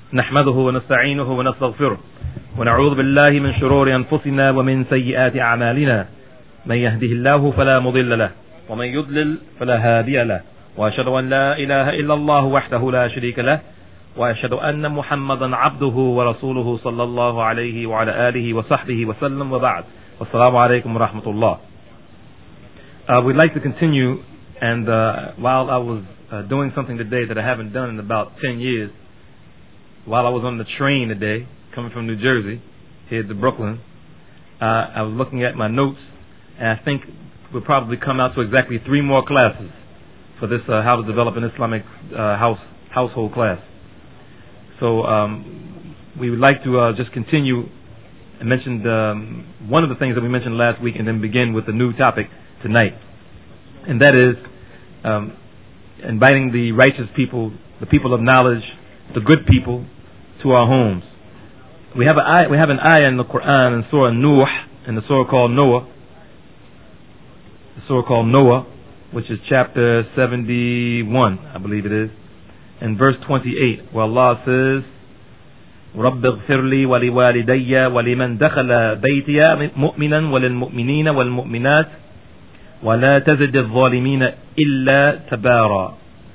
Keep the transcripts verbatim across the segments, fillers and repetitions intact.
نحمده ونستعينه ونستغفره ونعوذ بالله من شرور أنفسنا ومن سيئات أعمالنا من يهده الله فلا مضل له ومن يضلل فلا هادي له وأشهد أن لا إله إلا الله وحده لا شريك له وأشهد أن محمدا عبده ورسوله صلى الله عليه وعلى آله وصحبه وسلم وبعد والسلام عليكم ورحمة الله. Uh, we'd like to continue, and uh, while I was uh, doing something today that I haven't done in about ten years, while I was on the train today, coming from New Jersey, here to Brooklyn, uh, I was looking at my notes, and I think we'll probably come out to exactly three more classes for this uh, How to Develop an Islamic uh, house household class. So um, we would like to uh, just continue. I mentioned um, one of the things that we mentioned last week, and then begin with a new topic tonight, and that is um, inviting the righteous people, the people of knowledge, the good people, to our homes. We have a we have an ayah in the Quran in Surah Nuh, in the surah called Noah, the surah called Noah, which is chapter seventy-one, I believe it is, and verse twenty-eight, where Allah says, رب اغفر لي ولوالدي ولمن دخل بيتي مؤمنا وللمؤمنين والمؤمنات وَلَا تَزِدِ الظَّالِمِينَ إِلَّا تَبَارًا.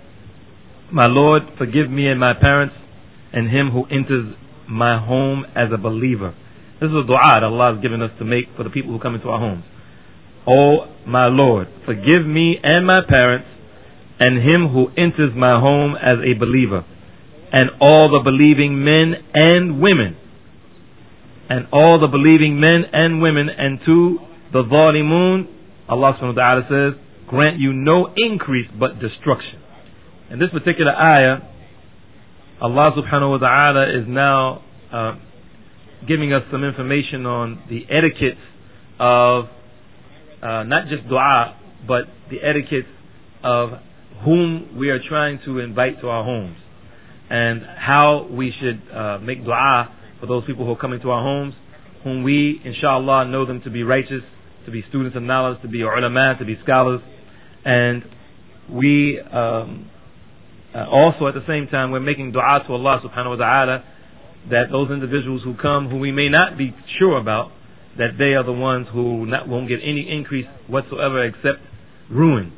My Lord, forgive me and my parents and him who enters my home as a believer. This is a dua that Allah has given us to make for the people who come into our homes. Oh, my Lord, forgive me and my parents and him who enters my home as a believer, and all the believing men and women, and all the believing men and women, and to the Zalimun, Allah subhanahu wa ta'ala says, grant you no increase but destruction. In this particular ayah, Allah subhanahu wa ta'ala is now uh, giving us some information on the etiquette of uh, not just dua, but the etiquette of whom we are trying to invite to our homes, and how we should uh, make dua for those people who are coming to our homes, whom we, inshallah, know them to be righteous, to be students of knowledge, to be ulama, to be scholars. And we um, uh, also at the same time, we're making dua to Allah subhanahu wa ta'ala that those individuals who come, who we may not be sure about, that they are the ones who not, won't get any increase whatsoever except ruin.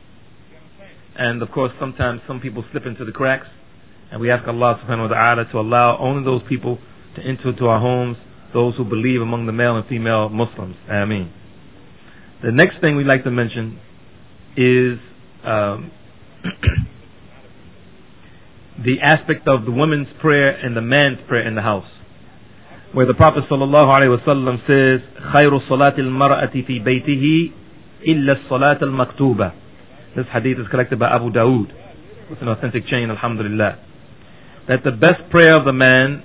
And of course, sometimes some people slip into the cracks, and we ask Allah subhanahu wa ta'ala to allow only those people to enter to our homes, those who believe among the male and female Muslims. Ameen. The next thing we'd like to mention is um, the aspect of the woman's prayer and the man's prayer in the house, where the Prophet sallallahu alaihi wasallam says, "Khayru salati al-mar'ati fi baytihi illa as-salat al-maktuba." This hadith is collected by Abu Dawood with an authentic chain, alhamdulillah. That the best prayer of the man,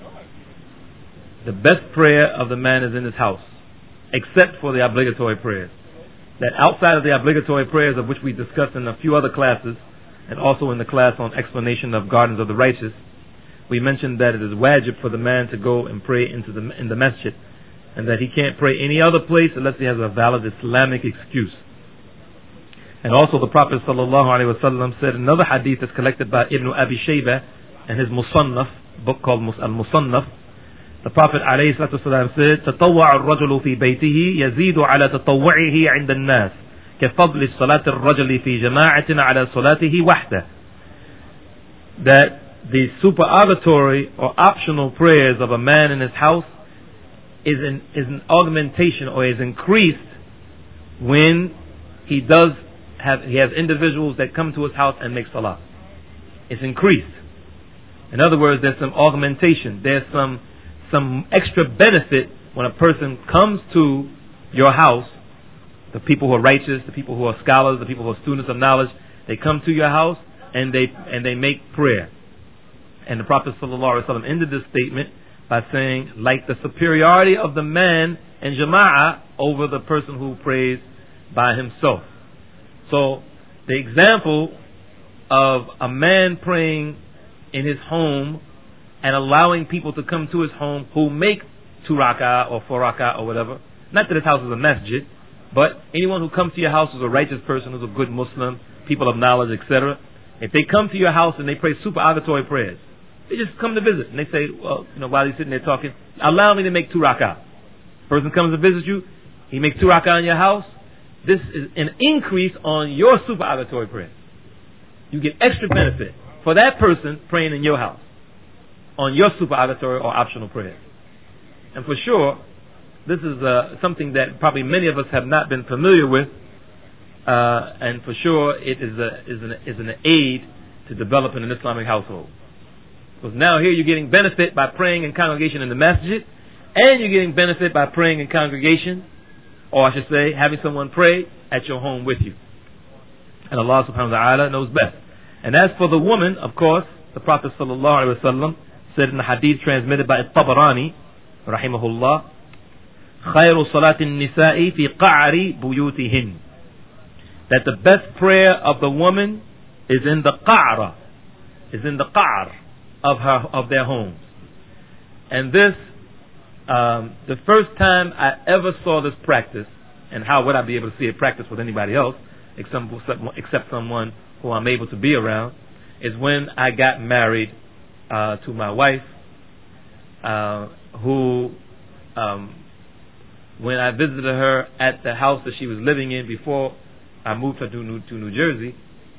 the best prayer of the man is in his house, except for the obligatory prayers. That outside of the obligatory prayers, of which we discussed in a few other classes, and also in the class on explanation of Gardens of the Righteous, we mentioned that it is wajib for the man to go and pray into the in the masjid, and that he can't pray any other place unless he has a valid Islamic excuse. And also the Prophet sallallahu alaihi wasallam said another hadith that's collected by Ibn Abi Shaybah and his Musannaf, book called Al-Musannaf. The Prophet عليه الصلاة والسلام said, تطوع الرجل في بيته يزيد على تطوعه عند الناس كفضل صلاة الرجل في جماعة على صلاته وحده. That the supererogatory or optional prayers of a man in his house is an, is an augmentation, or is increased when he does have, he has individuals that come to his house and make salah. It's increased. In other words, there's some augmentation, there's some some extra benefit when a person comes to your house. The people who are righteous, the people who are scholars, the people who are students of knowledge, they come to your house and they and they make prayer. And the Prophet sallallahu alaihi wasallam ended this statement by saying, like the superiority of the man in jama'ah over the person who prays by himself. So the example of a man praying in his home and allowing people to come to his home who make two rak'ah or four rak'ah or whatever. Not that his house is a masjid, but anyone who comes to your house is a righteous person, who's a good Muslim, people of knowledge, et cetera. If they come to your house and they pray supererogatory prayers, They just come to visit, and they say, well, you know, while he's sitting there talking, allow me to make two rak'ah. Person comes to visit you, he makes two rak'ah in your house. This is an increase on your supererogatory prayer. You get extra benefit for that person praying in your house on your supererogatory or optional prayers. And for sure, this is uh, something that probably many of us have not been familiar with, uh, and for sure it is a is an is an aid to developing an Islamic household. Because now here you're getting benefit by praying in congregation in the masjid, and you're getting benefit by praying in congregation, or I should say, having someone pray at your home with you. And Allah subhanahu wa ta'ala knows best. And as for the woman, of course, the Prophet sallallahu alaihi wasallam said in the hadith transmitted by At-Tabarani, rahimahullah, خَيْرُ صَلَاةِ النِّسَاءِ فِي قَعْرِ بُيُوتِهِنْ, that the best prayer of the woman is in the qa'ra, is in the qa'r of her of their homes. And this, um, the first time I ever saw this practice, and how would I be able to see it practiced with anybody else, except, except someone who I'm able to be around, is when I got married uh, to my wife, uh, who, um, when I visited her at the house that she was living in before I moved her to New, to New Jersey,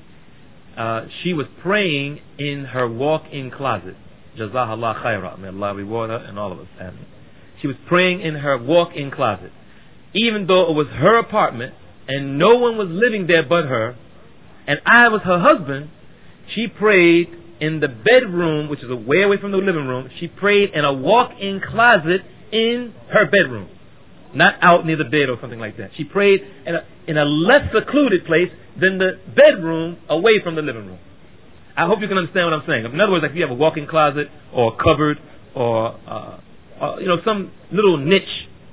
uh, she was praying in her walk-in closet. Jazakallah khairah. May Allah reward her and all of us. Amen. She was praying in her walk-in closet. Even though it was her apartment and no one was living there but her, and I was her husband, she prayed in the bedroom, which is way away from the living room. She prayed in a walk-in closet in her bedroom, not out near the bed or something like that. She prayed in a, in a less secluded place than the bedroom away from the living room. I hope you can understand what I'm saying. In other words, like if you have a walk-in closet or a cupboard or, uh, or you know, some little niche.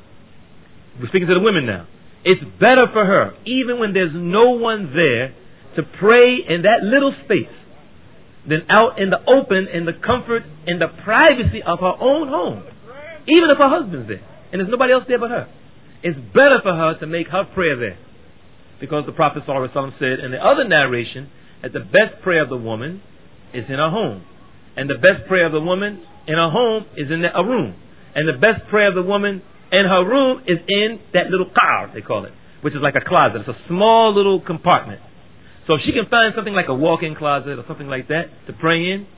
We're speaking to the women now. It's better for her, even when there's no one there, to pray in that little space than out in the open, in the comfort, in the privacy of her own home. Even if her husband's there and there's nobody else there but her. It's better for her to make her prayer there. Because the Prophet ﷺ said in the other narration that the best prayer of the woman is in her home. And the best prayer of the woman in her home is in a room. And the best prayer of the woman in her room is in that little car, they call it, which is like a closet. It's a small little compartment. So if she can find something like a walk-in closet or something like that to pray in,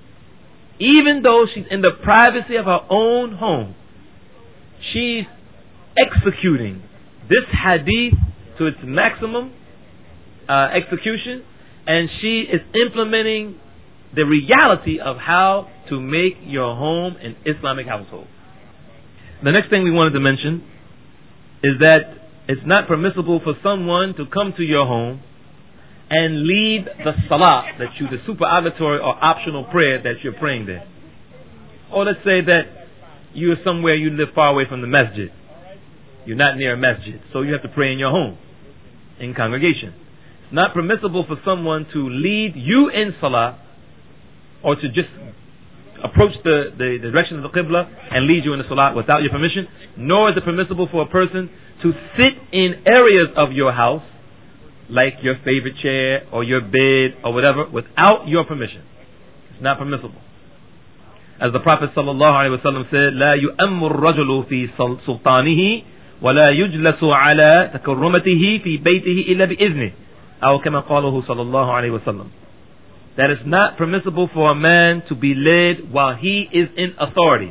even though she's in the privacy of her own home, she's executing this hadith to its maximum uh, execution, and she is implementing the reality of how to make your home an Islamic household. The next thing we wanted to mention is that it's not permissible for someone to come to your home and leave the salah, that you, the supererogatory or optional prayer that you're praying there. Or let's say that you're somewhere, you live far away from the masjid. You're not near a masjid, so you have to pray in your home, in congregation. It's not permissible for someone to lead you in salah, or to just approach the, the, the direction of the qibla and lead you in the salah without your permission. Nor is it permissible for a person to sit in areas of your house, like your favorite chair or your bed or whatever, without your permission. It's not permissible. As the Prophet sallallahu alaihi wasallam said, لا يؤم الرجل في سلطانه ولا يجلس على تكرمته في بيته إلا بإذنه أو كما قاله صلى الله عليه وسلم. That it's not permissible for a man to be led while he is in authority,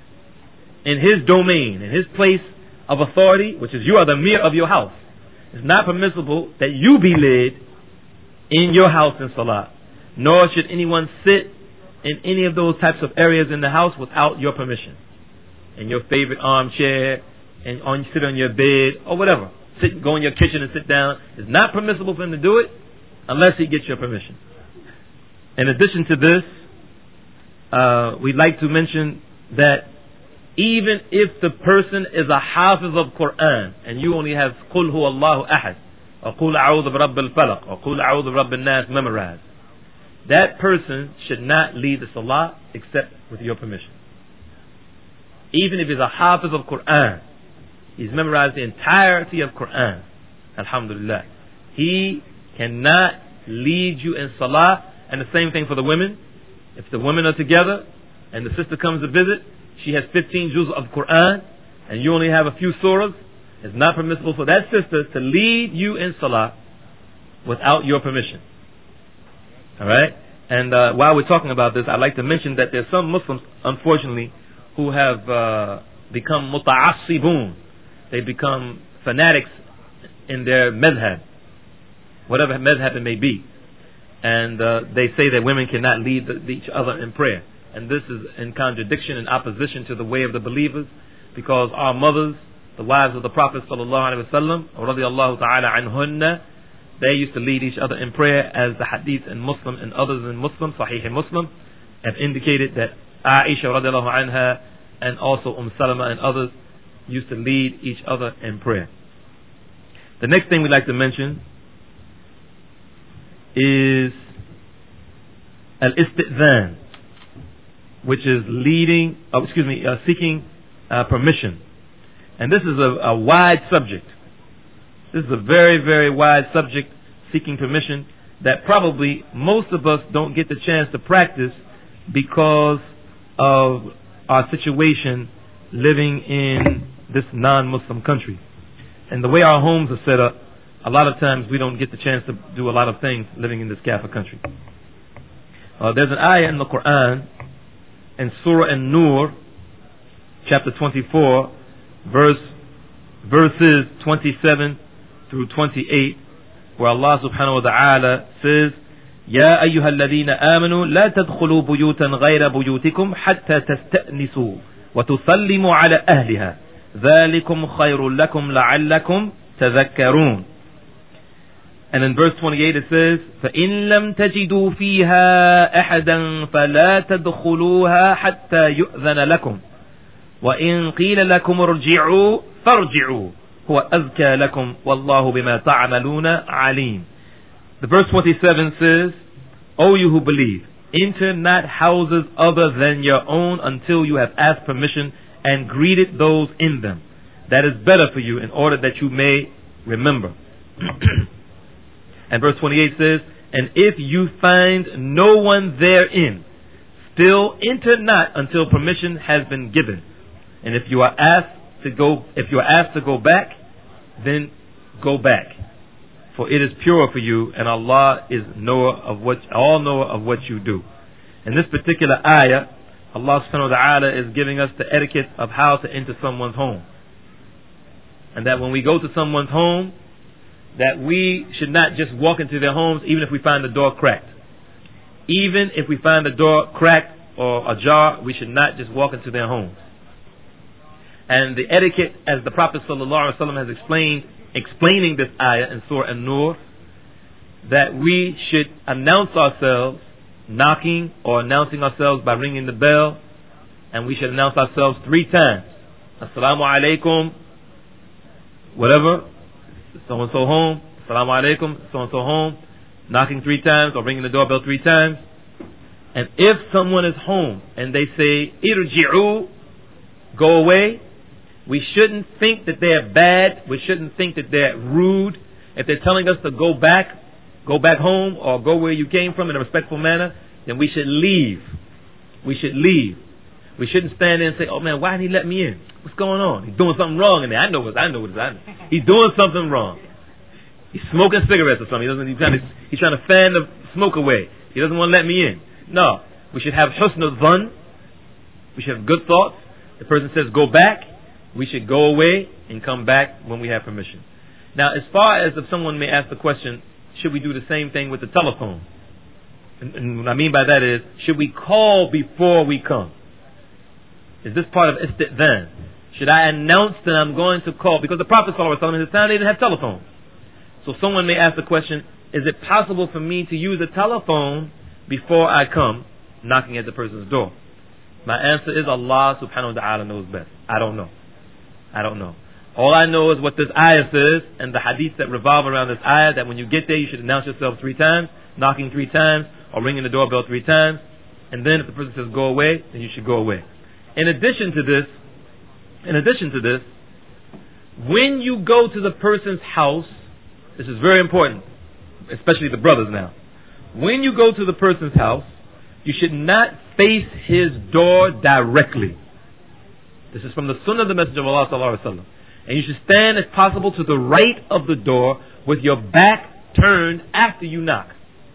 in his domain, in his place of authority, which is you are the mir of your house. It's not permissible that you be led in your house in salah, nor should anyone sit in any of those types of areas in the house without your permission. In your favorite armchair, and on sit on your bed or whatever. Sit, go in your kitchen and sit down. It's not permissible for him to do it unless he gets your permission. In addition to this, uh, we'd like to mention that even if the person is a hafiz of Quran and you only have قُلْ هُوَ اللَّهُ أَحَدٌ or قُلْ أَعُوذُ بِرَبِّ الْفَلَقِ or قُلْ أَعُوذُ بِرَبِّ النَّاسِ memorized, that person should not lead the salah except with your permission. Even if he's a hafiz of Quran, he's memorized the entirety of Quran, alhamdulillah, he cannot lead you in salah. And the same thing for the women. If the women are together and the sister comes to visit, she has fifteen juz of Quran and you only have a few surahs, it's not permissible for that sister to lead you in salah without your permission. Alright? And uh, while we're talking about this, I'd like to mention that there's some Muslims, unfortunately, who have uh, become muta'assibun. They become fanatics in their madhab, whatever madhab it may be. And uh, they say that women cannot lead the, each other in prayer. And this is in contradiction and opposition to the way of the believers, because our mothers, the wives of the Prophet sallallahu alaihi wasallam, radiyallahu ta'ala anhunna, they used to lead each other in prayer, as the hadith in Muslim and others in Muslim, Sahih Muslim, have indicated that Aisha radiallahu anha and also Umm Salama and others used to lead each other in prayer. The next thing we'd like to mention is al-istidhan, which is leading, oh, excuse me, uh, seeking uh, permission. And this is a, a wide subject. This is a very, very wide subject, seeking permission, that probably most of us don't get the chance to practice because of our situation living in this non-Muslim country. And the way our homes are set up, a lot of times we don't get the chance to do a lot of things living in this Kafir country. Uh, there's an ayah in the Quran, in Surah An-Nur, chapter twenty-four, verse, verses twenty-seven through twenty-eight, where Allah subhanahu wa ta'ala says, يا أيها الذين آمنوا لا تدخلوا بيوتا غير بيوتكم حتى تستأنسوا وتسلموا على أهلها ذلكم خير لكم لعلكم تذكرون. And in verse twenty-eight it says, فإن لم تجدوا فيها أحدا فلا تدخلوها حتى يؤذن لكم وإن قيل لكم ارجعوا فارجعوا هو أزكى لكم والله بما تعملون عليم. The verse twenty-seven says, O you who believe, enter not houses other than your own until you have asked permission and greeted those in them. That is better for you, in order that you may remember. And verse twenty-eight says, and if you find no one therein, still enter not until permission has been given. And if you are asked to go, if you are asked to go back, then go back. For it is pure for you, and Allah is knower of what, all knower of what you do. In this particular ayah, Allah subhanahu wa ta'ala is giving us the etiquette of how to enter someone's home. And that when we go to someone's home, that we should not just walk into their homes even if we find the door cracked. Even if we find the door cracked or ajar, we should not just walk into their homes. And the etiquette, as the Prophet sallallahu alaihi wasallam has explained, explaining this ayah in Surah An-Nur, that we should announce ourselves knocking or announcing ourselves by ringing the bell, and we should announce ourselves three times. Assalamu alaikum, whatever, so and so home. Assalamu alaikum, so and so home. Knocking three times or ringing the doorbell three times. And if someone is home and they say irji'u, go away, we shouldn't think that they're bad. We shouldn't think that they're rude. If they're telling us to go back, go back home or go where you came from in a respectful manner, then we should leave. We should leave. We shouldn't stand there and say, oh man, why didn't he let me in? What's going on? He's doing something wrong in there. I know what I know what I know. He's doing something wrong. He's smoking cigarettes or something. He doesn't he's trying to he's trying to fan the smoke away. He doesn't want to let me in. No. We should have husnul dhan. We should have good thoughts. The person says go back, we should go away and come back when we have permission. Now, as far as if someone may ask the question, should we do the same thing with the telephone? And, and what I mean by that is, should we call before we come? Is this part of istidhan? Should I announce that I'm going to call? Because the Prophet ﷺ in his time, they didn't have telephones. So someone may ask the question, is it possible for me to use a telephone before I come knocking at the person's door? My answer is Allah subhanahu wa ta'ala knows best. I don't know. I don't know. All I know is what this ayah says and the hadiths that revolve around this ayah, that when you get there you should announce yourself three times, knocking three times, or ringing the doorbell three times. And then if the person says go away, then you should go away. In addition to this, in addition to this, when you go to the person's house, this is very important, especially the brothers now. When you go to the person's house, you should not face his door directly. This is from the Sunnah of the Messenger of Allah sallallahu alaihi wasallam. And you should stand if possible to the right of the door with your back turned after you knock.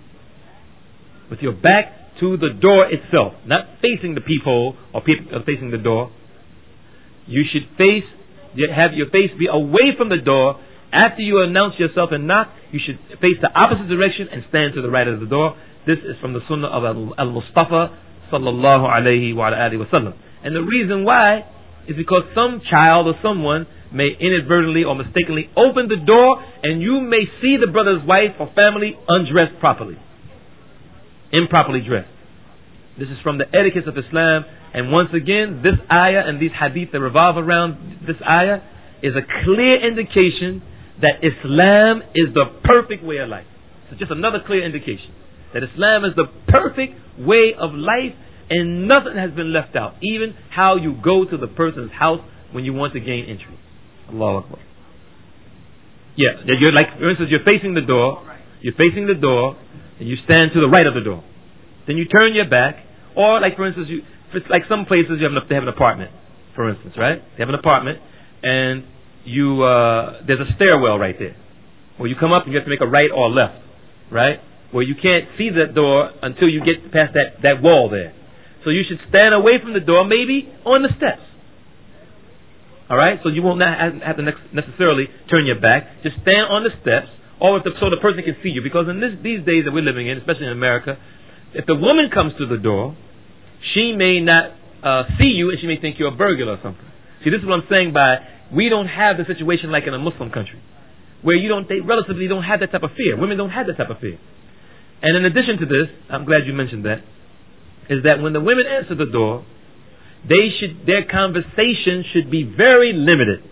With your back to the door itself, not facing the peephole or peep, uh, facing the door. You should face, have your face be away from the door. After you announce yourself and knock, you should face the opposite direction and stand to the right of the door. This is from the Sunnah of Al-Mustafa sallallahu alayhi wa alihi wa sallam. And the reason why is because some child or someone may inadvertently or mistakenly open the door and you may see the brother's wife or family undressed properly, improperly dressed. This is from the etiquette of Islam. And once again, this ayah and these hadith that revolve around this ayah is a clear indication that Islam is the perfect way of life. So just another clear indication that Islam is the perfect way of life and nothing has been left out. Even how you go to the person's house when you want to gain entry. Allahu Akbar. Yeah, you're like, for instance, you're facing the door, you're facing the door, and you stand to the right of the door. Then you turn your back, or like for instance, you, it's like some places you have an, they have an apartment, for instance, right? They have an apartment, and you uh, there's a stairwell right there. Where you come up and you have to make a right or a left, right? Where you can't see that door until you get past that, that wall there. So you should stand away from the door, maybe on the steps. Alright? So you won't not have to necessarily turn your back. Just stand on the steps, or if the, so the person can see you. Because in this, these days that we're living in, especially in America, if the woman comes to the door, she may not uh, see you and she may think you're a burglar or something. See, this is what I'm saying by we don't have the situation like in a Muslim country, where you don't, they relatively don't have that type of fear. Women don't have that type of fear. And in addition to this, I'm glad you mentioned that, is that when the women answer the door, they should, their conversation should be very limited.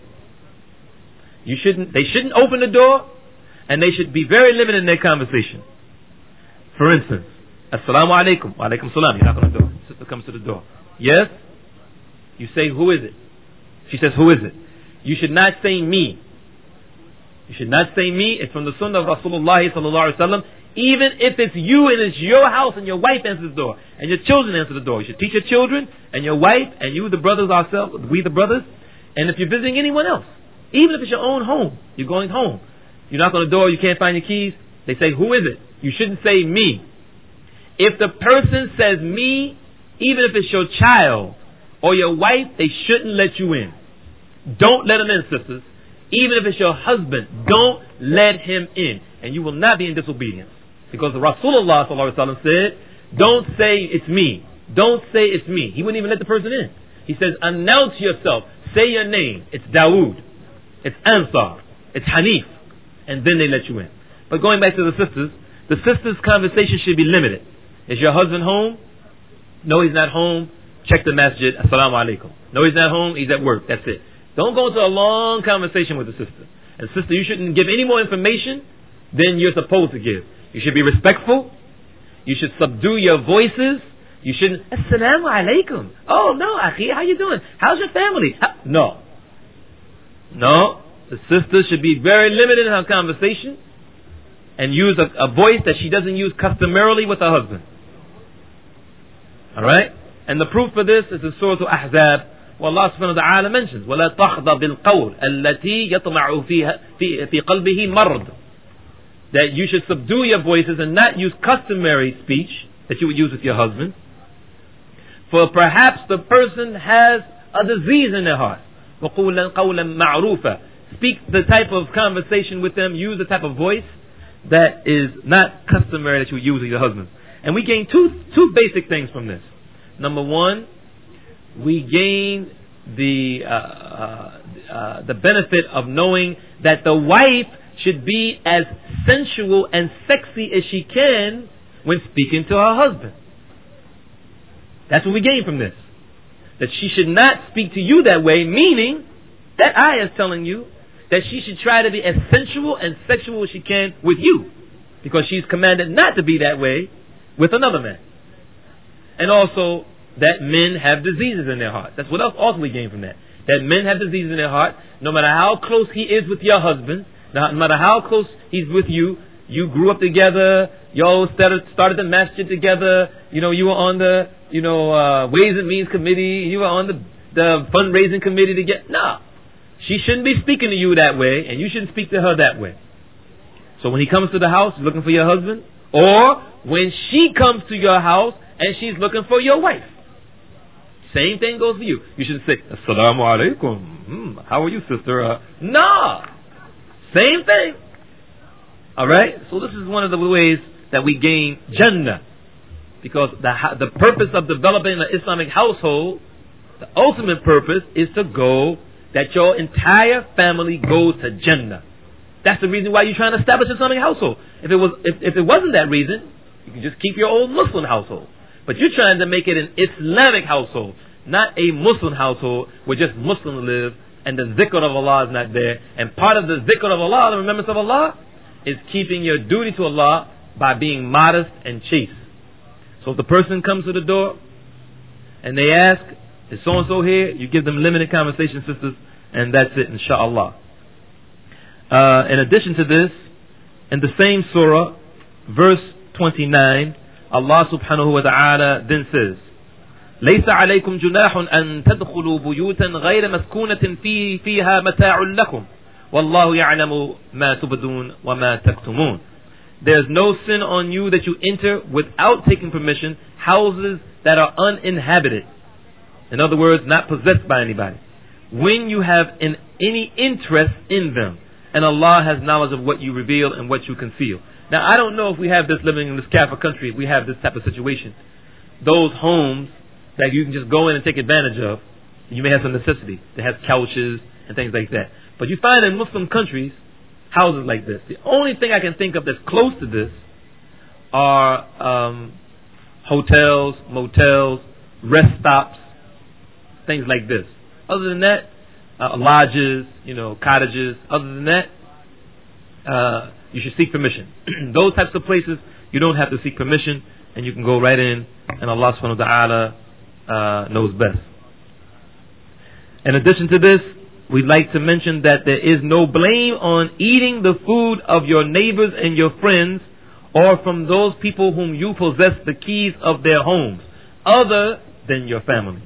You shouldn't, they shouldn't open the door, and they should be very limited in their conversation. For instance, Assalamu alaikum, wa alaikum salam. You knock on the door. Sister comes to the door. Yes? You say, who is it? She says, who is it? You should not say me. You should not say me. It's from the Sunnah of Rasulullah sallallahu alaihi wasallam. Even if it's you and it's your house and your wife answers the door and your children answer the door, you should teach your children and your wife and you, the brothers ourselves, we the brothers. And if you're visiting anyone else, even if it's your own home, you're going home, you knock on the door, you can't find your keys. They say, who is it? You shouldn't say me. If the person says me, even if it's your child or your wife, they shouldn't let you in. Don't let them in, sisters. Even if it's your husband, don't let him in. And you will not be in disobedience. Because the Rasulullah sallallahu alaihi wasallam said, don't say it's me. Don't say it's me. He wouldn't even let the person in. He says, announce yourself. Say your name. It's Dawood. It's Ansar. It's Hanif. And then they let you in. But going back to the sisters, the sisters' conversation should be limited. Is your husband home? No, he's not home. Check the masjid. Assalamu alaikum. No, he's not home. He's at work. That's it. Don't go into a long conversation with the sister. And sister, you shouldn't give any more information than you're supposed to give. You should be respectful. You should subdue your voices. You shouldn't, Assalamu alaikum. Oh, no, akhi, how you doing? How's your family? How? No. No. The sister should be very limited in her conversation and use a, a voice that she doesn't use customarily with her husband. Alright? And the proof for this is in Surah Al-Ahzab, where Allah subhanahu wa ta'ala mentions, وَلَا تَخْضَ بِالْقَوْلِ الَّتِي يَطْمَعُ فِي قَلْبِهِ مَرْضٍ. That you should subdue your voices and not use customary speech that you would use with your husband. For perhaps the person has a disease in their heart. وَقُولًا قَوْلًا مَعْرُوفًا. Speak the type of conversation with them, use the type of voice that is not customary that you would use with your husband. And we gain two two basic things from this. Number one, we gain the uh, uh, uh, the benefit of knowing that the wife should be as sensual and sexy as she can when speaking to her husband. That's what we gain from this. That she should not speak to you that way, meaning that ayah is telling you that she should try to be as sensual and sexual as she can with you, because she's commanded not to be that way with another man. And also that men have diseases in their heart. That's what else also we gain from that. That men have diseases in their heart. No matter how close he is with your husband, no matter how close he's with you, You grew up together. Y'all started, started the masjid together. You know, you were on the, you know, uh, Ways and Means Committee. You were on the, the fundraising committee together. No. She shouldn't be speaking to you that way, and you shouldn't speak to her that way. So when he comes to the house, he's looking for your husband. Or when she comes to your house and she's looking for your wife. Same thing goes for you. You should say, Assalamu alaikum. Hmm, how are you, sister? Uh, nah. Same thing. Alright? So this is one of the ways that we gain Jannah. Because the, the purpose of developing an Islamic household, the ultimate purpose is to go, that your entire family goes to Jannah. That's the reason why you're trying to establish an Islamic household. If it was, if, if it wasn't that reason, you can just keep your old Muslim household. But you're trying to make it an Islamic household, not a Muslim household where just Muslims live and the zikr of Allah is not there. And part of the zikr of Allah, the remembrance of Allah, is keeping your duty to Allah by being modest and chaste. So if the person comes to the door and they ask, is so-and-so here? You give them limited conversation, sisters, and that's it, inshaAllah. Uh, in addition to this, in the same surah, verse twenty-nine, Allah subhanahu wa ta'ala then says, ليس عليكم جناح أن تدخلوا بيوتا غير مسكونة في فيها متاع لكم والله يعلم ما تبدون وما تكتمون. There's no sin on you that you enter without taking permission houses that are uninhabited. In other words, not possessed by anybody. When you have in any interest in them, and Allah has knowledge of what you reveal and what you conceal. Now, I don't know if we have this living in this Kafir country, if we have this type of situation. Those homes that you can just go in and take advantage of, you may have some necessity. They have couches and things like that. But you find in Muslim countries, houses like this. The only thing I can think of that's close to this are um, hotels, motels, rest stops, things like this. Other than that, uh, lodges, you know, cottages. Other than that, uh, you should seek permission. Those types of places, you don't have to seek permission, and you can go right in, and Allah subhanahu wa ta'ala uh, knows best. In addition to this, we'd like to mention that there is no blame on eating the food of your neighbors and your friends, or from those people whom you possess the keys of their homes, other than your family,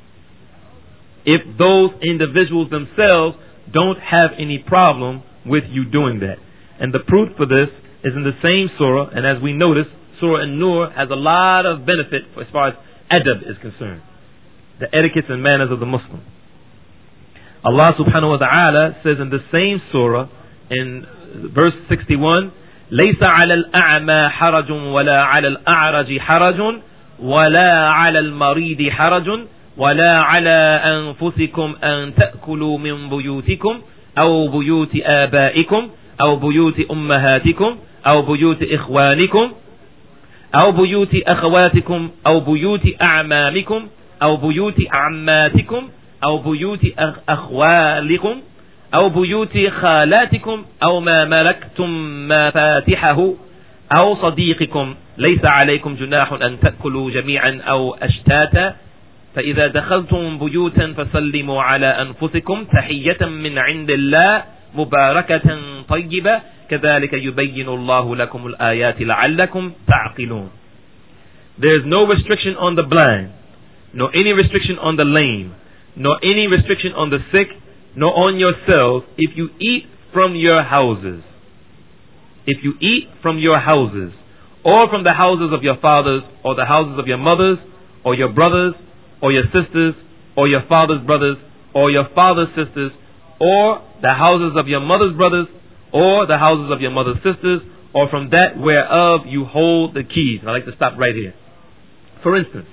if those individuals themselves don't have any problem with you doing that. And the proof for this is in the same surah, and as we notice, Surah An-Nur has a lot of benefit as far as adab is concerned, the etiquettes and manners of the Muslim. Allah subhanahu wa ta'ala says in the same surah, in verse sixty-one, لَيْسَ عَلَى الْأَعْمَى حَرَجٌ وَلَا عَلَى الْأَعْرَجِ حَرَجٌ وَلَا عَلَى الْمَرِيدِ حَرَجٌ ولا على أنفسكم أن تأكلوا من بيوتكم أو بيوت آبائكم أو بيوت أمهاتكم أو بيوت إخوانكم أو بيوت أخواتكم أو بيوت أعمامكم أو بيوت عماتكم أو بيوت أخوالكم أو بيوت خالاتكم أو ما ملكتم مفاتحه أو صديقكم ليس عليكم جناح أن تأكلوا جميعا أو أشتاتا فإذا دخلتم بيوتا فسلموا على أنفسكم تحية من عند الله مباركة طيبة كذلك يبين الله لكم الآيات لعلكم تعقلون. There is no restriction on the blind, nor any restriction on the lame, nor any restriction on the sick, nor on yourselves if you eat from your houses. If you eat from your houses, or from the houses of your fathers, or the houses of your mothers, or your brothers, or your sisters, or your father's brothers, or your father's sisters, or the houses of your mother's brothers, or the houses of your mother's sisters, or from that whereof you hold the keys. I'd like to stop right here. For instance,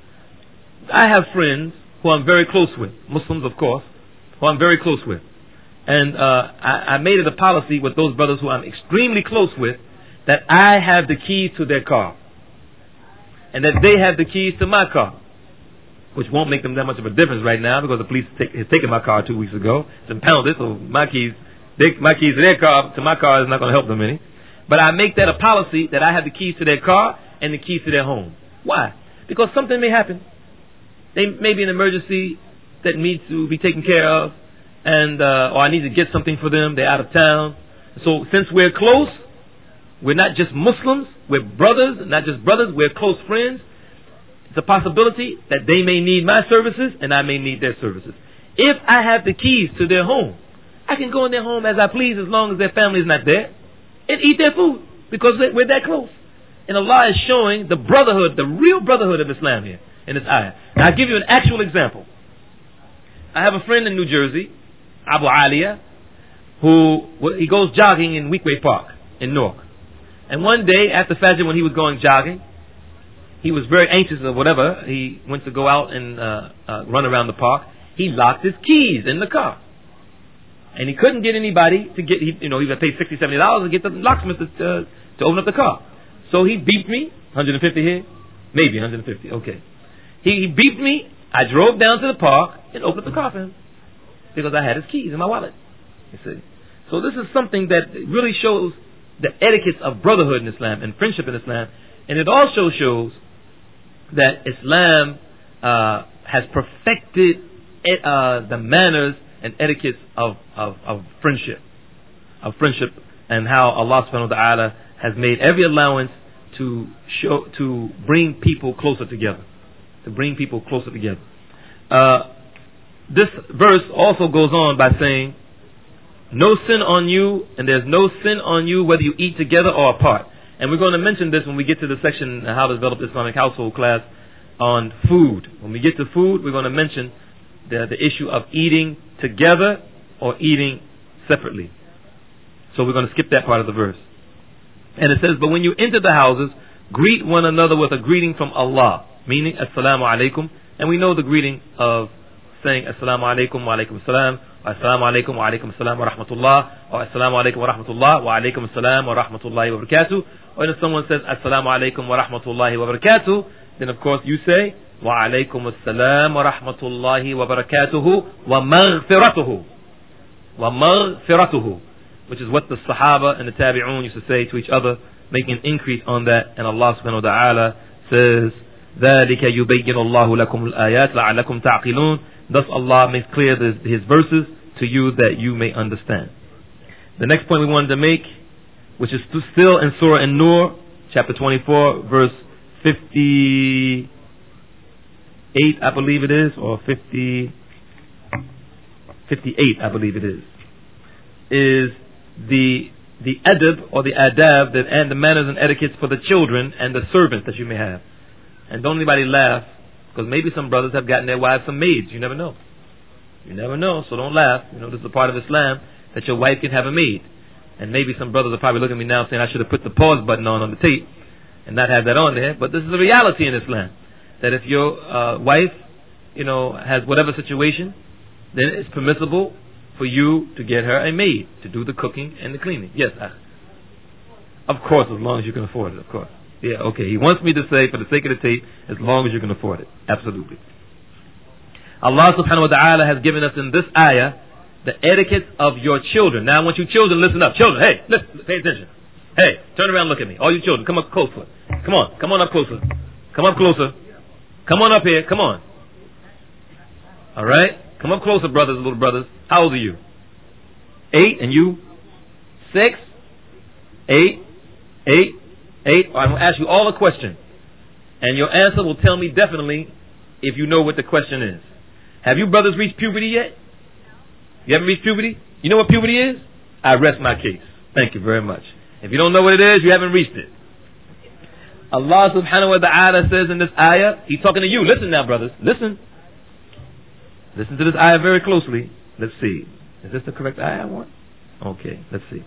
I have friends who I'm very close with, Muslims of course, who I'm very close with. And uh, I, I made it a policy with those brothers who I'm extremely close with that I have the keys to their car. And that they have the keys to my car. Which won't make them that much of a difference right now because the police take, has taken my car two weeks ago. It's impounded, so my keys, they, my keys to their car, to my car is not going to help them any. But I make that a policy that I have the keys to their car and the keys to their home. Why? Because something may happen. They may be an emergency that needs to be taken care of, and uh, or I need to get something for them. They're out of town. So since we're close, We're not just Muslims, we're brothers, not just brothers, we're close friends. It's a possibility that they may need my services and I may need their services. If I have the keys to their home, I can go in their home as I please as long as their family is not there and eat their food because we're that close. And Allah is showing the brotherhood, the real brotherhood of Islam here in this ayah. Now I'll give you an actual example. I have a friend in New Jersey, Abu Aliyah, who he goes jogging in Weekway Park in Newark. And one day after Fajr when he was going jogging, he was very anxious or whatever. He went to go out and uh, uh, run around the park. He locked his keys in the car. And he couldn't get anybody to get, he, you know, he was going to pay sixty dollars, seventy dollars to get the locksmith to, uh, to open up the car. So he beeped me, one hundred fifty here, maybe one hundred fifty, okay. He, he beeped me, I drove down to the park and opened up the car for him. Because I had his keys in my wallet. You see. So this is something that really shows the etiquette of brotherhood in Islam and friendship in Islam. And it also shows that Islam uh, has perfected et, uh, the manners and etiquette of, of, of friendship, of friendship, and how Allah subhanahu wa ta'ala has made every allowance to show, to bring people closer together, to bring people closer together. Uh, this verse also goes on by saying, no sin on you, and there's no sin on you whether you eat together or apart. And we're going to mention this when we get to the section, how to develop Islamic household class on food. When we get to food, we're going to mention the, the issue of eating together or eating separately. So we're going to skip that part of the verse. And it says, but when you enter the houses, greet one another with a greeting from Allah, meaning Assalamu alaikum. And we know the greeting of saying Assalamu alaikum wa alaikum assalam, Assalamu alaikum wa alaikum assalam wa rahmatullah, or Assalamu alaikum wa rahmatullah wa alaikum assalam wa rahmatullahi wa barakatuh. Or if someone says Assalamu alaikum wa rahmatullahi wa barakatuh, then of course you say wa alaikum assalam wa rahmatullahi wa barakatuhu wa maghfiratuhu. Wa maghfiratuhu. Which is what the Sahaba and the Tabi'un used to say to each other, making an increase on that. And Allah subhanahu wa ta'ala says, ذَلِكَ يُبَيِّنُ اللَّهُ لَكُمُ الْآيَاتِ لَعَلَّكُمْ تَعْقِلُونَ. Thus Allah makes clear this, His verses to you that you may understand. The next point we wanted to make, which is still in Surah An-Nur, chapter twenty-four, verse fifty-eight, I believe it is, or fifty, fifty-eight, I believe it is, is the the adab or the adab that, and the manners and etiquettes for the children and the servants that you may have. And don't anybody laugh, because maybe some brothers have gotten their wives some maids. You never know. You never know, so don't laugh. You know, this is a part of Islam that your wife can have a maid. And maybe some brothers are probably looking at me now saying I should have put the pause button on on the tape and not have that on there. But this is a reality in Islam, that if your uh, wife, you know, has whatever situation, then it's permissible for you to get her a maid to do the cooking and the cleaning. Yes, I, of course, as long as you can afford it, of course. Yeah, okay. He wants me to say, for the sake of the tape, as long as you can afford it. Absolutely. Allah subhanahu wa ta'ala has given us in this ayah the etiquette of your children. Now I want you children, listen up. Children, hey, listen, pay attention. Hey, turn around and look at me. All you children, come up closer. Come on, come on up closer. Come up closer. Come on up here, come on. Alright? Come up closer, brothers and little brothers. How old are you? Eight, and you? Six? Eight? Eight? Eight? I'm going to ask you all a question. And your answer will tell me definitely if you know what the question is. Have you brothers reached puberty yet? You haven't reached puberty? You know what puberty is? I rest my case. Thank you very much. If you don't know what it is, you haven't reached it. Allah subhanahu wa ta'ala says in this ayah, He's talking to you. Listen now, brothers. Listen. Listen to this ayah very closely. Let's see. Is this the correct ayah I want? Okay, let's see.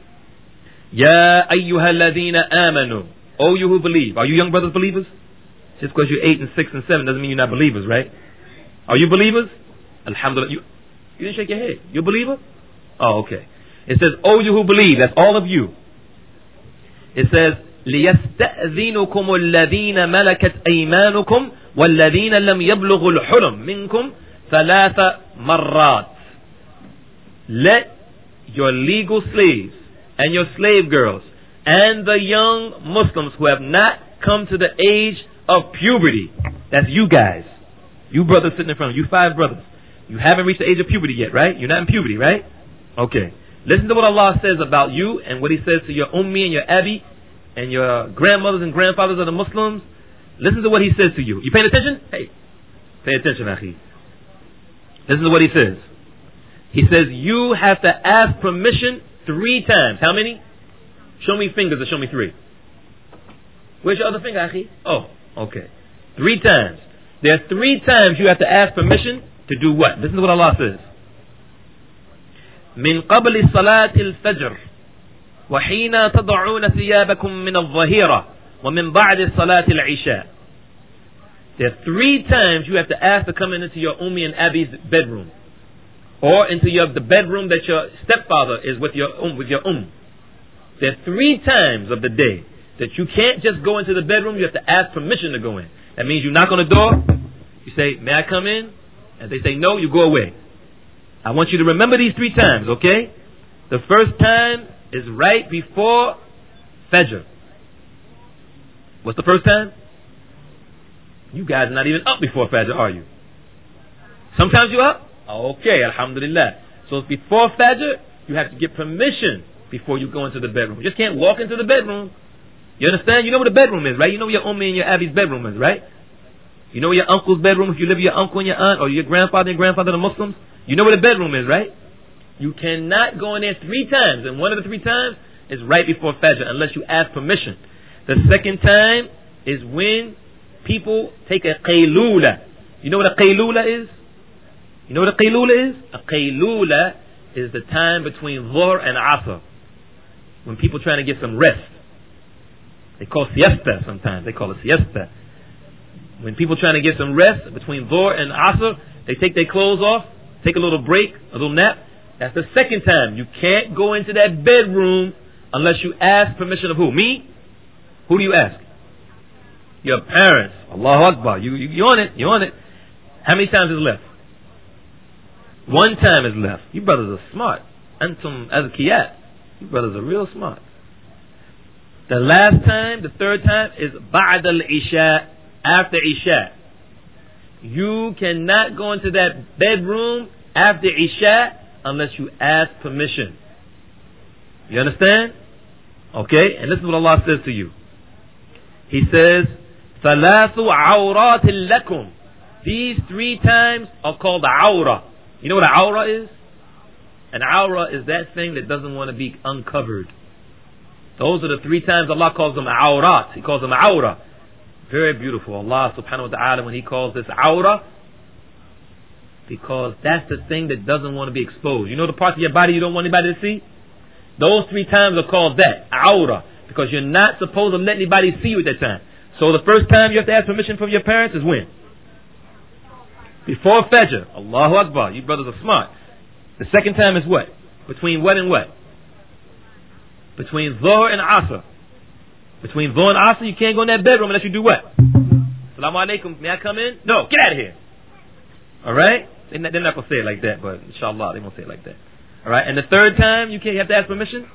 Ya ayyuhalladhina amanu. Oh, you who believe. Are you young brothers believers? Just because you're eight and six and seven doesn't mean you're not believers, right? Are you believers? Alhamdulillah. You, you didn't shake your head. You a believer? Oh, okay. It says, oh, you who believe. That's all of you. It says, لِيَسْتَأْذِنُكُمُ الَّذِينَ مَلَكَتْ أَيْمَانُكُمْ وَالَّذِينَ لَمْ يَبْلُغُوا الْحُلُمْ مِنْكُمْ ثَلَاثَ مَرَّاتٍ. Let your legal slaves and your slave girls and the young Muslims who have not come to the age of puberty, that's you guys, you brothers sitting in front of you, five brothers, you haven't reached the age of puberty yet, right? You're not in puberty, right? Okay. Listen to what Allah says about you and what He says to your ummi and your abi and your grandmothers and grandfathers are the Muslims, listen to what he says to you. You paying attention? Hey, pay attention, akhi. Listen to what he says. He says, you have to ask permission three times. How many? Show me fingers or show me three. Where's your other finger, akhi? Oh, okay. Three times. There are three times you have to ask permission to do what? Listen to what Allah says. من قبل صلاة الفجر وحين تضعون ثيابكم من الظهيرة ومن بعد صلاة العشاء. There are three times you have to ask to come into your Ummi and Abi's bedroom, or into your the bedroom that your stepfather is with your um with your um. There are three times of the day that you can't just go into the bedroom. You have to ask permission to go in. That means you knock on the door. You say, "May I come in?" And they say no. You go away. I want you to remember these three times, okay? The first time is right before Fajr. What's the first time? You guys are not even up before Fajr, are you? Sometimes you're up? Okay, alhamdulillah. So it's before Fajr, you have to get permission before you go into the bedroom. You just can't walk into the bedroom. You understand? You know where the bedroom is, right? You know where your Ummi and your Abi's bedroom is, right? You know where your uncle's bedroom, if you live with your uncle and your aunt, or your grandfather and grandfather are Muslims? You know where the bedroom is, right? You cannot go in there three times, and one of the three times is right before Fajr, unless you ask permission. The second time is when people take a qaylula. You know what a qaylula is? You know what a qaylula is? A qaylula is the time between Dhuhr and Asr, when people are trying to get some rest. They call siesta sometimes. They call it siesta. When people are trying to get some rest between Dhuhr and Asr, they take their clothes off, take a little break, a little nap. That's the second time. You can't go into that bedroom unless you ask permission of who? Me? Who do you ask? Your parents. Allahu Akbar. You, you, you're on it. You're on it. How many times is left? One time is left. You brothers are smart. Antum azkiyat. You brothers are real smart. The last time, the third time, is ba'd al-isha, after Isha. You cannot go into that bedroom after Isha unless you ask permission. You understand? Okay? And this is what Allah says to you. He says, ثَلَاثُ عَوْرَاتٍ لَكُمْ. These three times are called awra. You know what an awra is? An awra is that thing that doesn't want to be uncovered. Those are the three times Allah calls them awrat. He calls them awra. Very beautiful. Allah subhanahu wa ta'ala, when He calls this awra, because that's the thing that doesn't want to be exposed. You know the parts of your body you don't want anybody to see? Those three times are called that, awra, because you're not supposed to let anybody see you at that time. So the first time you have to ask permission from your parents is when? Before Fajr. Allahu Akbar. You brothers are smart. The second time is what? Between what and what? Between Dhuhr and Asr. Between Dhuhr and Asr, you can't go in that bedroom unless you do what? Assalamu alaikum. May I come in? No, get out of here. Alright? They're not, they're not going to say it like that, but inshallah, they won't say it like that. Alright? And the third time, you can't you have to ask permission?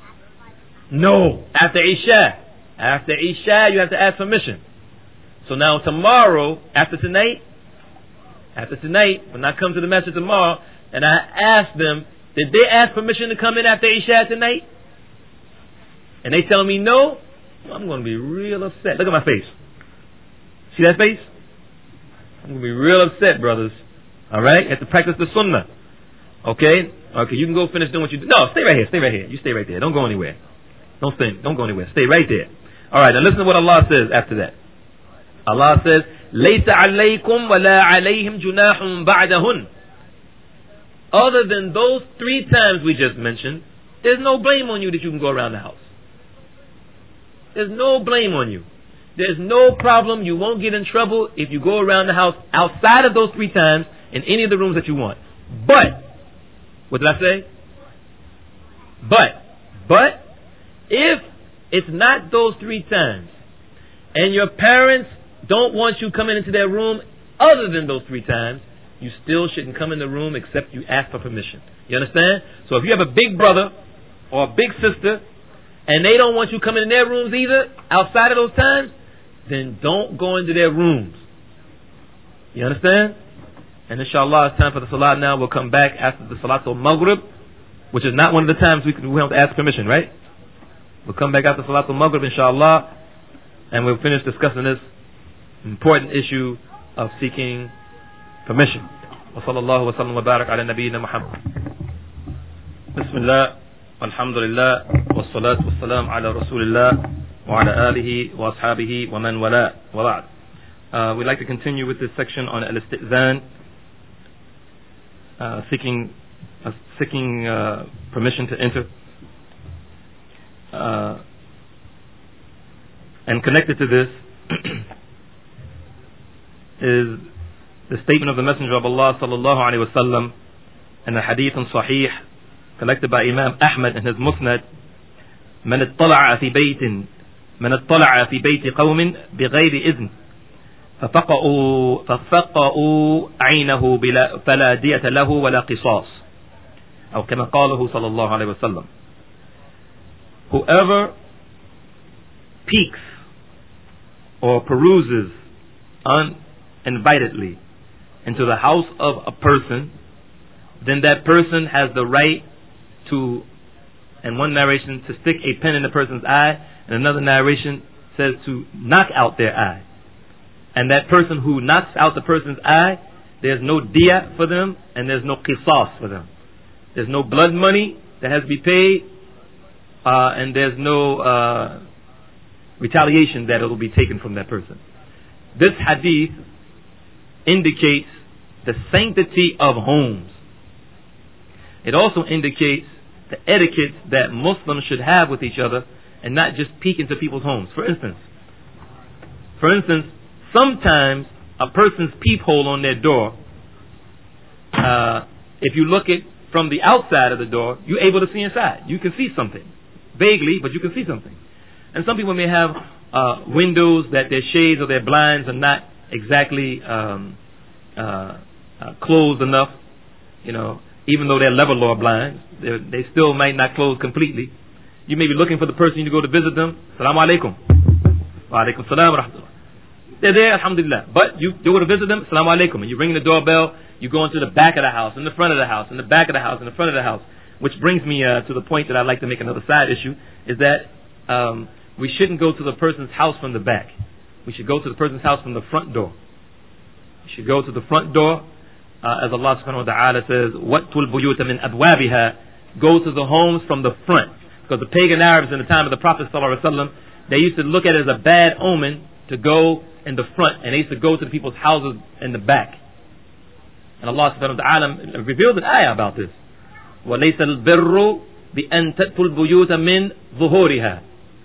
No. After Isha. After Isha, you have to ask permission. So now tomorrow, after tonight, after tonight, when I come to the masjid tomorrow, and I ask them, did they ask permission to come in after Isha tonight? And they tell me no, I'm going to be real upset. Look at my face. See that face? I'm going to be real upset, brothers. Alright? You have to practice the sunnah. Okay? Okay, you can go finish doing what you do. No, stay right here. Stay right here. You stay right there. Don't go anywhere. Don't stay. Don't go anywhere. Stay right there. Alright, now listen to what Allah says after that. Allah says, لَيْسَ عَلَيْكُمْ وَلَا عَلَيْهِمْ جُنَاحٌ بَعْدَهُنْ. Other than those three times we just mentioned, there's no blame on you that you can go around the house. There's no blame on you. There's no problem. You won't get in trouble if you go around the house outside of those three times in any of the rooms that you want. But, what did I say? But, but, if it's not those three times, and your parents don't want you coming into their room other than those three times, you still shouldn't come in the room except you ask for permission. You understand? So if you have a big brother or a big sister, and they don't want you coming in their rooms either, outside of those times, then don't go into their rooms. You understand? And inshallah, it's time for the salat now. We'll come back after the salat al-maghrib, which is not one of the times we, can, we have to ask permission, right? We'll come back after Salatul Maghrib, inshallah, and we'll finish discussing this important issue of seeking permission. Wa sallallahu wa sallam wa barak ala nabiyyina Muhammad. Bismillah, alhamdulillah, wa salatu wa salam ala rasulillah, wa ala alihi wa ashabihi wa man wala, wa ba'd. Uh, we'd like to continue with this section on al-istizan, uh, seeking, uh, seeking uh, permission to enter. Uh, and connected to this is the statement of the Messenger of Allah sallallahu alaihi wasallam in the hadith in Sahih collected by Imam Ahmad in his Musnad: "Man ittala'a fi baytin, man ittala'a fi bayti qawmin bighayri idhn, fafaqa'u fafaqa'u 'aynahu bila fala diyata lahu wala qisas." Or kama qalahu sallallahu alaihi wasallam. Whoever peeks or peruses uninvitedly into the house of a person, then that person has the right to, in one narration, to stick a pin in the person's eye, and another narration says to knock out their eye. And that person who knocks out the person's eye, there's no diya for them, and there's no qisas for them. There's no blood money that has to be paid, Uh, and there's no uh, retaliation that will be taken from that person. This hadith indicates the sanctity of homes. It also indicates the etiquette that Muslims should have with each other and not just peek into people's homes. For instance, for instance, sometimes a person's peephole on their door, uh, if you look at from the outside of the door, you're able to see inside. You can see something. Vaguely, but you can see something. And some people may have uh, windows that their shades or their blinds are not exactly um, uh, uh, closed enough. You know, even though they're level law blinds, they still might not close completely. You may be looking for the person you go to visit them. Assalamu alaikum. Wa alaikum salam wa rahmatullah. They're there, alhamdulillah. But you, you go to visit them, assalamu alaikum. And you ring the doorbell, you go into the back of the house, in the front of the house, in the back of the house, in the front of the house. Which brings me uh, to the point that I'd like to make another side issue, is that um, we shouldn't go to the person's house from the back. We should go to the person's house from the front door. We should go to the front door, uh, as Allah subhanahu wa ta'ala says, وَأْتُوا الْبُيُوتَ مِنْ أَبْوَابِهَا. Go to the homes from the front. Because the pagan Arabs in the time of the Prophet sallallahu alaihi wasallam, they used to look at it as a bad omen to go in the front, and they used to go to the people's houses in the back. And Allah subhanahu wa ta'ala revealed an ayah about this. وَلَيْسَ الْبِرُّ بِأَن تَأْتُوا الْبُيُوتَ مِنْ ظُهُورِهَا.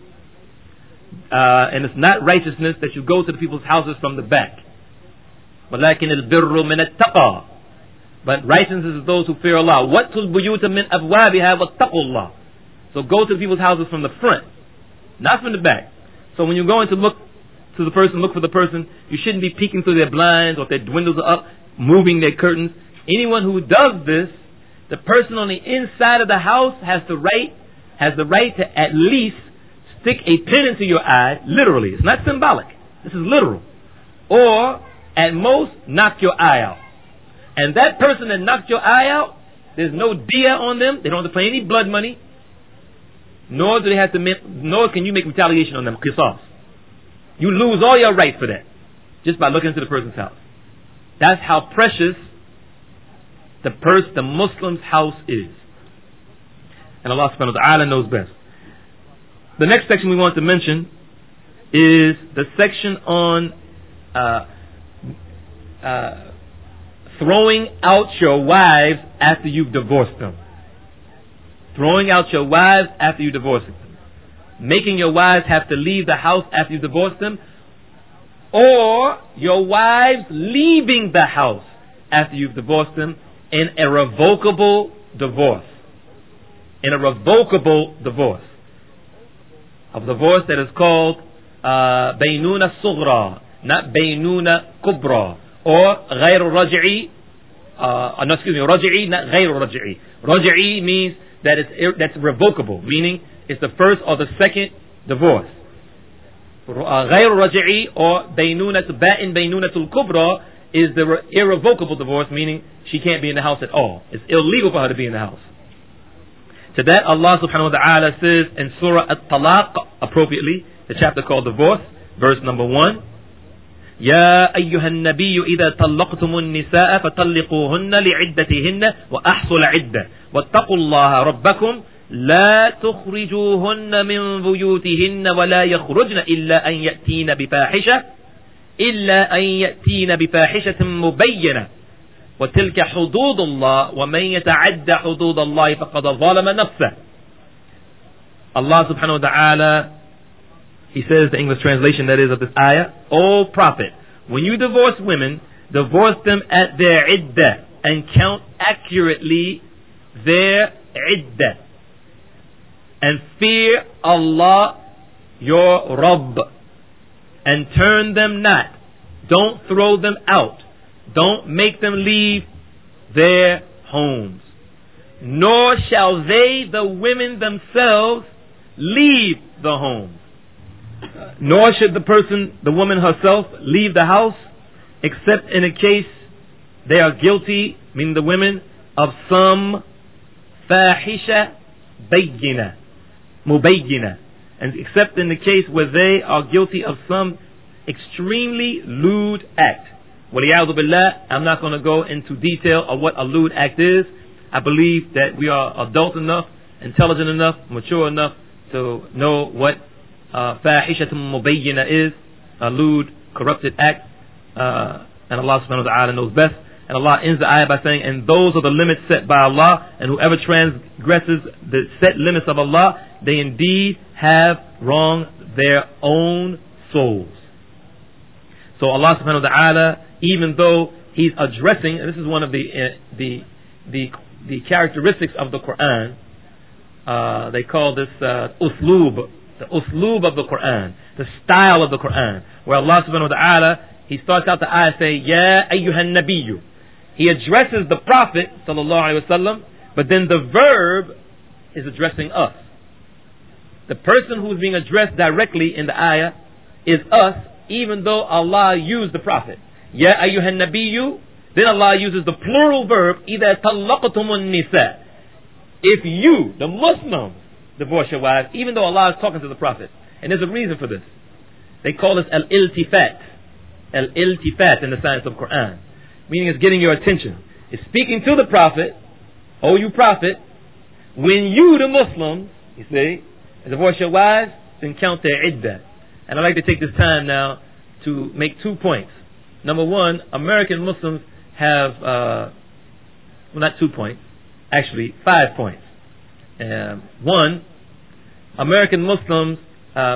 Uh, and it's not righteousness that you go to the people's houses from the back. وَلَكِنِ الْبِرُّ مِنَ التَّقَى. But righteousness is those who fear Allah. وَأْتُوا الْبُيُوتَ مِنْ أَبْوَابِهَا وَاتَّقُوا اللَّهِ. So go to the people's houses from the front, not from the back. So when you're going to look to the person, look for the person, you shouldn't be peeking through their blinds or if their windows are up, moving their curtains. Anyone who does this, the person on the inside of the house has the right, has the right to at least stick a pin into your eye, literally. It's not symbolic. This is literal. Or, at most, knock your eye out. And that person that knocked your eye out, there's no diya on them. They don't have to pay any blood money. Nor do they have to make, nor can you make retaliation on them, qisas. You lose all your rights for that, just by looking into the person's house. That's how precious the person, the Muslim's house is. And Allah subhanahu wa ta'ala knows best. The next section we want to mention is the section on uh, uh, throwing out your wives after you've divorced them. Throwing out your wives after you divorce them. Making your wives have to leave the house after you divorce them. Or your wives leaving the house after you've divorced them in a revocable divorce. In a revocable divorce. A divorce that is called uh, Baynuna Sughra, not Baynuna Kubra. Or غير رجعي, uh, no, excuse me, رجعي, not غير رجعي. رجعي means that it's, that's revocable, meaning it's the first or the second divorce. غير رجعي or بينونة بائن بينونة الكبرى is the re- irrevocable divorce, meaning she can't be in the house at all. It's illegal for her to be in the house. To that, Allah subhanahu wa ta'ala says in Surah At-Talaq, appropriately, the chapter called Divorce, verse number one, يا أيها النبي إذا طلقتم النساء فطلقوهن لعدتهن وأحصوا العدة واتقوا الله ربكم لا تخرجوهن من بيوتهن ولا يخرجن إلا أن يأتين بفاحشة إلا أن يأتين بفاحشة مبينة وتلك حدود الله ومن يتعد حدود الله فقد ظلم نفسه. Allah subhanahu wa ta'ala, He says, the English translation that is of this ayah, O Prophet, when you divorce women, divorce them at their iddah and count accurately their iddah. And fear Allah, your Rabb, and turn them not. Don't throw them out. Don't make them leave their homes. Nor shall they, the women themselves, leave the homes. Nor should the person, the woman herself, leave the house, except in a case they are guilty, meaning the women, of some fahisha bayyina, mubayyina, and except in the case where they are guilty of some extremely lewd act. Waliyadu billah, I'm not going to go into detail of what a lewd act is. I believe that we are adult enough, intelligent enough, mature enough to know what uh, fahishatun mubayyina is, a lewd, corrupted act, uh, and Allah subhanahu wa ta'ala knows best. And Allah ends the ayah by saying, and those are the limits set by Allah, and whoever transgresses the set limits of Allah, they indeed have wronged their own souls. So Allah subhanahu wa ta'ala, even though He's addressing, and this is one of the uh, the the the characteristics of the Quran, uh, they call this uh, usloob, the usloob of the Quran, the style of the Quran, where Allah subhanahu wa ta'ala, He starts out the ayah saying, Ya ayyuhan nabiyyu. He addresses the Prophet sallallahu alaihi wasallam, but then the verb is addressing us. The person who's being addressed directly in the ayah is us, even though Allah used the Prophet. Ya ayyuhan nabiyyu. Then Allah uses the plural verb, إِذَا طَلَّقْتُمُ النِّسَاءِ. If you, the Muslims, divorce your wives, even though Allah is talking to the Prophet. And there's a reason for this. They call this al-iltifat. Al-iltifat in the science of Quran. Meaning it's getting your attention. It's speaking to the Prophet, oh you Prophet, when you, the Muslims, you see, divorce your wives, then count their iddah. And I'd like to take this time now to make two points. Number one, American Muslims have, uh, well, not two points, actually five points. Uh, one, American Muslims uh,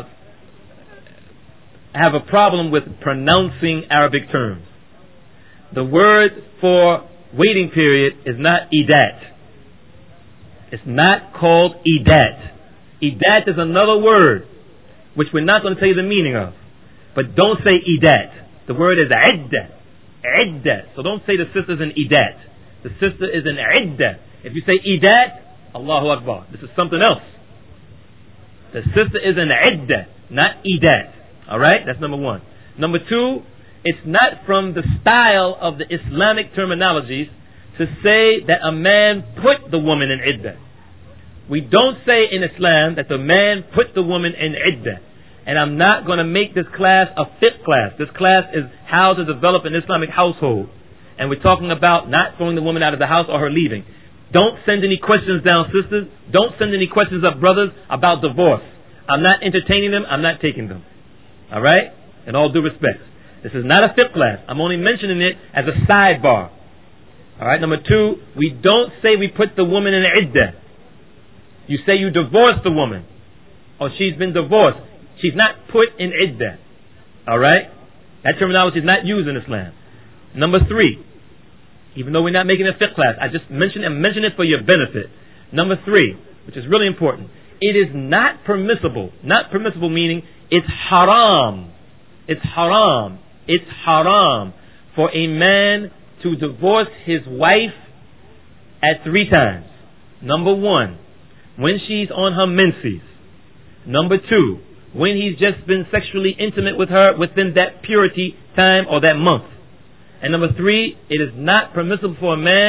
have a problem with pronouncing Arabic terms. The word for waiting period is not idat. It's not called idat. Idat is another word, which we're not going to tell you the meaning of. But don't say idat. The word is iddah. Iddah. So don't say the sister's in idat. The sister is in iddah. If you say idat, Allahu Akbar. This is something else. The sister is in iddah, not idat. Alright? That's number one. Number two, it's not from the style of the Islamic terminologies to say that a man put the woman in iddah. We don't say in Islam that the man put the woman in iddah. And I'm not going to make this class a fiqh class. This class is how to develop an Islamic household. And we're talking about not throwing the woman out of the house or her leaving. Don't send any questions down, sisters. Don't send any questions up, brothers, about divorce. I'm not entertaining them. I'm not taking them. All right? In all due respect. This is not a fiqh class. I'm only mentioning it as a sidebar. All right? Number two, we don't say we put the woman in iddah. You say you divorced the woman. Or she's been divorced. She's not put in iddah. Alright? That terminology is not used in Islam. Number three, even though we're not making a fiqh class, I just mentioned and mention it for your benefit. Number three, which is really important, it is not permissible, not permissible meaning it's haram. It's haram. It's haram for a man to divorce his wife at three times. Number one, when she's on her menses. Number two, when he's just been sexually intimate with her within that purity time or that month. And number three, it is not permissible for a man to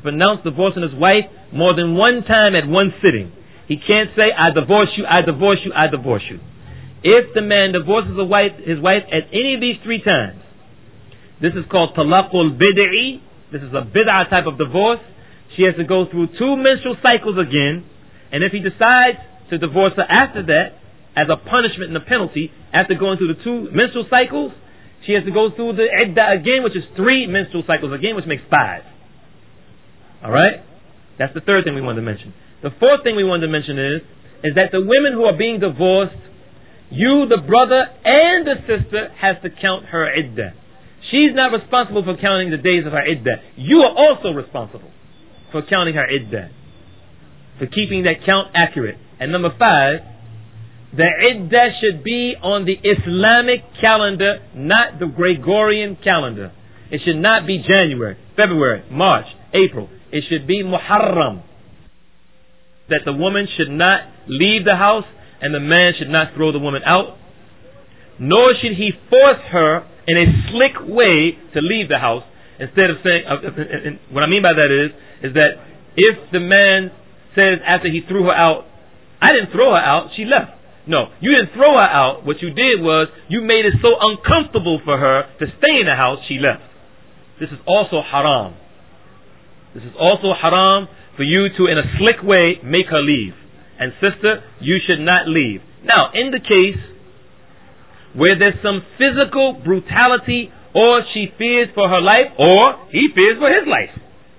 to pronounce divorcing his wife more than one time at one sitting. He can't say, I divorce you, I divorce you, I divorce you. If the man divorces a wife, his wife at any of these three times, this is called talaqul bid'i. This is a bid'ah type of divorce. She has to go through two menstrual cycles again, and if he decides to divorce her after that, as a punishment and a penalty, after going through the two menstrual cycles, she has to go through the iddah again, which is three menstrual cycles again, which makes five. Alright? That's the third thing we wanted to mention. The fourth thing we wanted to mention is, is that the women who are being divorced, you, the brother, and the sister, has to count her iddah. She's not responsible for counting the days of her iddah. You are also responsible for counting her iddah, for keeping that count accurate. And number five, the iddah should be on the Islamic calendar, not the Gregorian calendar. It should not be January, February, March, April. It should be Muharram. That the woman should not leave the house and the man should not throw the woman out. Nor should he force her in a slick way to leave the house. Instead of saying, uh, uh, uh, what I mean by that is, is that if the man says after he threw her out, I didn't throw her out, she left. No, you didn't throw her out. What you did was you made it so uncomfortable for her to stay in the house, she left. This is also haram. This is also haram for you to, in a slick way, make her leave. And sister, you should not leave. Now, in the case where there's some physical brutality, or she fears for her life, or he fears for his life,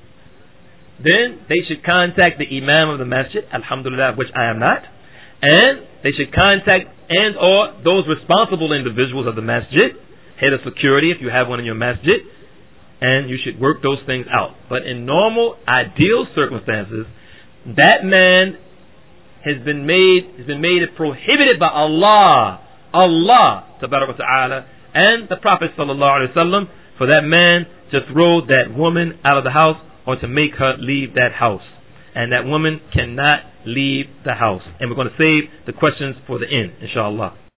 then they should contact the imam of the masjid, alhamdulillah, which I am not, and they should contact and or those responsible individuals of the masjid, head of security if you have one in your masjid, and you should work those things out. But in normal, ideal circumstances, that man has been made has been made prohibited by Allah, Allah tabaraka ta'ala, and the Prophet sallallahu alaihi wasallam, for that man to throw that woman out of the house or to make her leave that house. And that woman cannot leave the house. And we're going to save the questions for the end, inshallah.